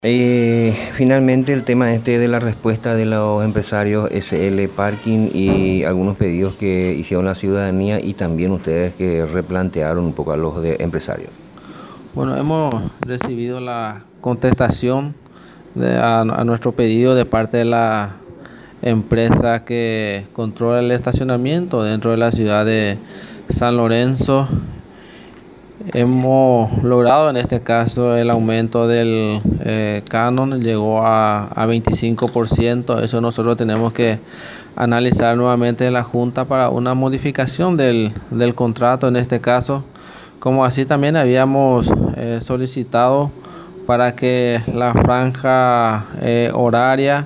Finalmente el tema este de la respuesta de los empresarios SL Parking y algunos pedidos que hicieron la ciudadanía y también ustedes que replantearon un poco a los de empresarios. Bueno, hemos recibido la contestación a nuestro pedido de parte de la empresa que controla el estacionamiento dentro de la ciudad de San Lorenzo. Hemos logrado en este caso el aumento del canon, llegó a 25%. Eso nosotros tenemos que analizar nuevamente en la Junta para una modificación del contrato en este caso. Como así también habíamos solicitado para que la franja horaria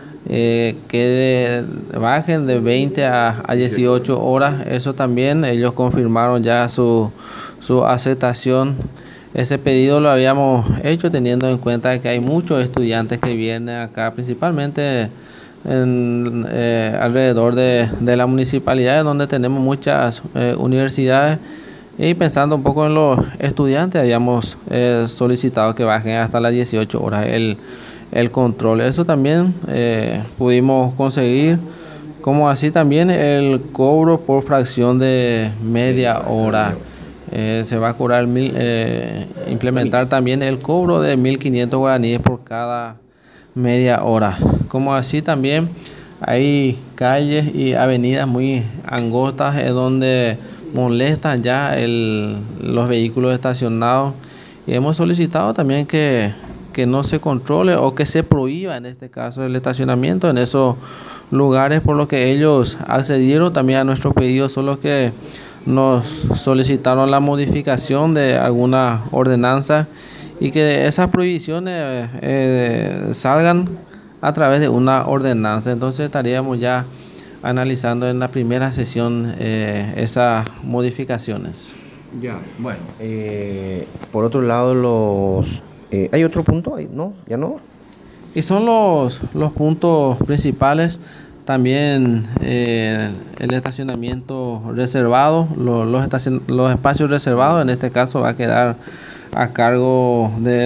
bajen de 20 a 18 horas. Eso también ellos confirmaron ya su aceptación. Ese pedido lo habíamos hecho teniendo en cuenta que hay muchos estudiantes que vienen acá, principalmente alrededor de la municipalidad, donde tenemos muchas universidades. Y pensando un poco en los estudiantes, habíamos solicitado que bajen hasta las 18 horas el control. Eso también pudimos conseguir, como así también el cobro por fracción de media hora. Se va a cobrar implementar también el cobro de 1.500 guaraníes por cada media hora. Como así también hay calles y avenidas muy angostas donde molestan ya los vehículos estacionados, y hemos solicitado también que no se controle o que se prohíba en este caso el estacionamiento en esos lugares, por lo que ellos accedieron también a nuestro pedido, solo que nos solicitaron la modificación de alguna ordenanza y que esas prohibiciones salgan a través de una ordenanza. Entonces estaríamos ya analizando en la primera sesión esas modificaciones. Ya, bueno. Por otro lado, ¿hay otro punto? ¿No? ¿Ya no? Y son los puntos principales. También el estacionamiento reservado, los espacios reservados, en este caso va a quedar a cargo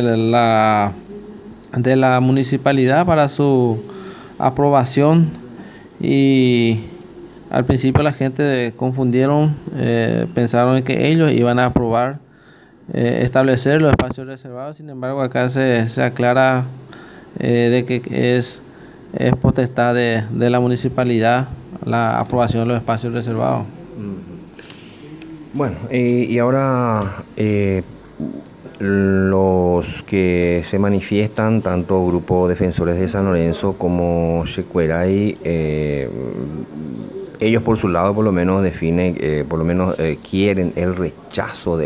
de la municipalidad para su aprobación. Y al principio la gente confundieron, pensaron que ellos iban a aprobar establecer los espacios reservados. Sin embargo, acá se aclara de que es potestad de la municipalidad la aprobación de los espacios reservados. Bueno, y ahora los que se manifiestan, tanto Grupo Defensores de San Lorenzo como Checueray, ellos por su lado por lo menos definen, quieren el rechazo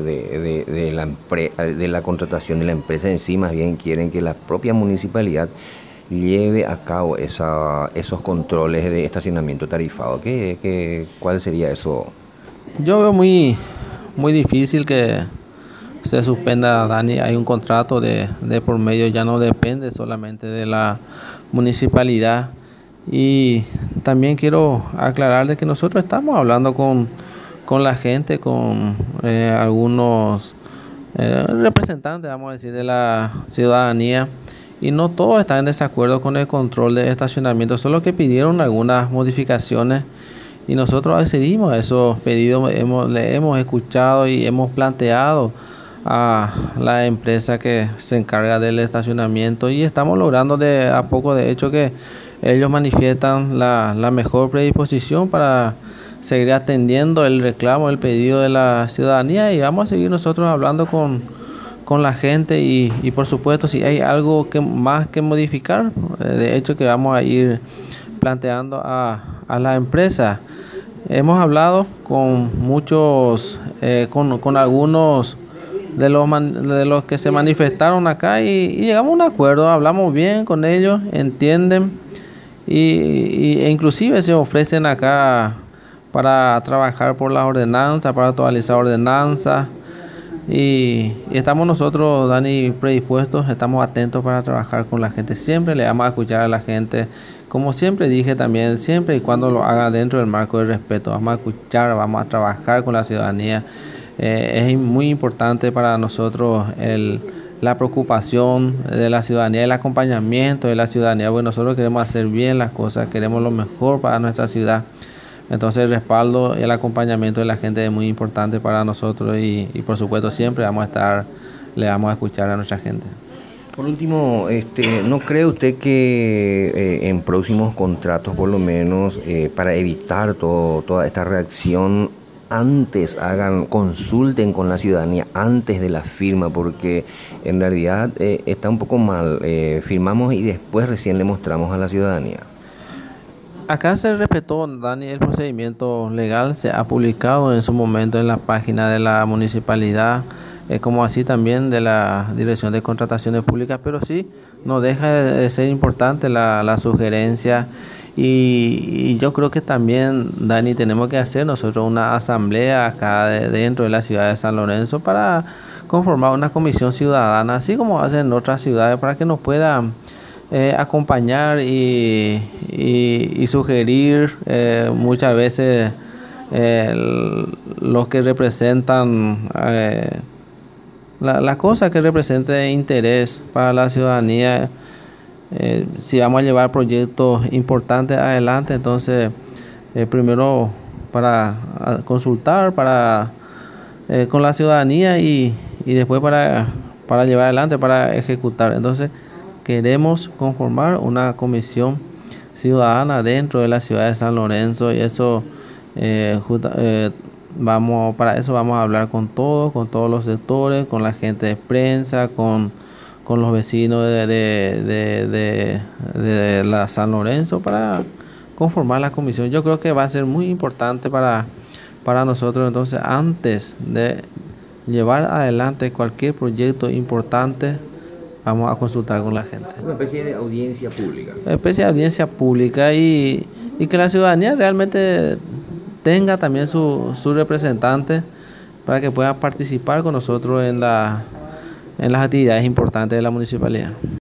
de la contratación de la empresa en sí. Más bien quieren que la propia municipalidad lleve a cabo esos controles de estacionamiento tarifado. ¿Cuál sería eso? Yo veo muy difícil que se suspenda, Dani. Hay un contrato de por medio, ya no depende solamente de la municipalidad. Y también quiero aclarar de que nosotros estamos hablando con la gente, con algunos representantes, vamos a decir, de la ciudadanía, y no todos están en desacuerdo con el control de estacionamiento, solo que pidieron algunas modificaciones y nosotros accedimos a esos pedidos. Le hemos escuchado y hemos planteado a la empresa que se encarga del estacionamiento, y estamos logrando de a poco, de hecho, que ellos manifiestan la mejor predisposición para seguir atendiendo el reclamo, el pedido de la ciudadanía, y vamos a seguir nosotros hablando con la gente y por supuesto si hay algo más que modificar, de hecho que vamos a ir planteando a la empresa. Hemos hablado con muchos, con algunos de los que se manifestaron acá, y llegamos a un acuerdo, hablamos bien con ellos, entienden, e inclusive se ofrecen acá para trabajar por las ordenanzas, para actualizar ordenanzas, y estamos nosotros, Dani, predispuestos, estamos atentos para trabajar con la gente. Siempre le vamos a escuchar a la gente, como siempre dije también, siempre y cuando lo haga dentro del marco del respeto. Vamos a escuchar, vamos a trabajar con la ciudadanía. Es muy importante para nosotros la preocupación de la ciudadanía, el acompañamiento de la ciudadanía, porque nosotros queremos hacer bien las cosas, queremos lo mejor para nuestra ciudad. Entonces el respaldo y el acompañamiento de la gente es muy importante para nosotros y por supuesto siempre le vamos a escuchar a nuestra gente. Por último, ¿no cree usted que en próximos contratos, por lo menos, para evitar toda esta reacción, antes consulten con la ciudadanía antes de la firma? Porque en realidad está un poco mal. Firmamos y después recién le mostramos a la ciudadanía. Acá se respetó, Dani, el procedimiento legal, se ha publicado en su momento en la página de la municipalidad, como así también de la Dirección de Contrataciones Públicas, pero sí no deja de ser importante la sugerencia y yo creo que también, Dani, tenemos que hacer nosotros una asamblea acá dentro de la ciudad de San Lorenzo para conformar una comisión ciudadana, así como hacen en otras ciudades, para que nos puedan acompañar y sugerir muchas veces los que representan la cosa que represente interés para la ciudadanía. Si vamos a llevar proyectos importantes adelante, entonces primero para consultar con la ciudadanía y después para llevar adelante, para ejecutar. Entonces queremos conformar una comisión ciudadana dentro de la ciudad de San Lorenzo y eso para eso vamos a hablar con todos los sectores, con la gente de prensa, con los vecinos de la San Lorenzo para conformar la comisión. Yo creo que va a ser muy importante para nosotros. Entonces, antes de llevar adelante cualquier proyecto importante, vamos a consultar con la gente. Una especie de audiencia pública. Una especie de audiencia pública y que la ciudadanía realmente tenga también su representante para que pueda participar con nosotros en las actividades importantes de la municipalidad.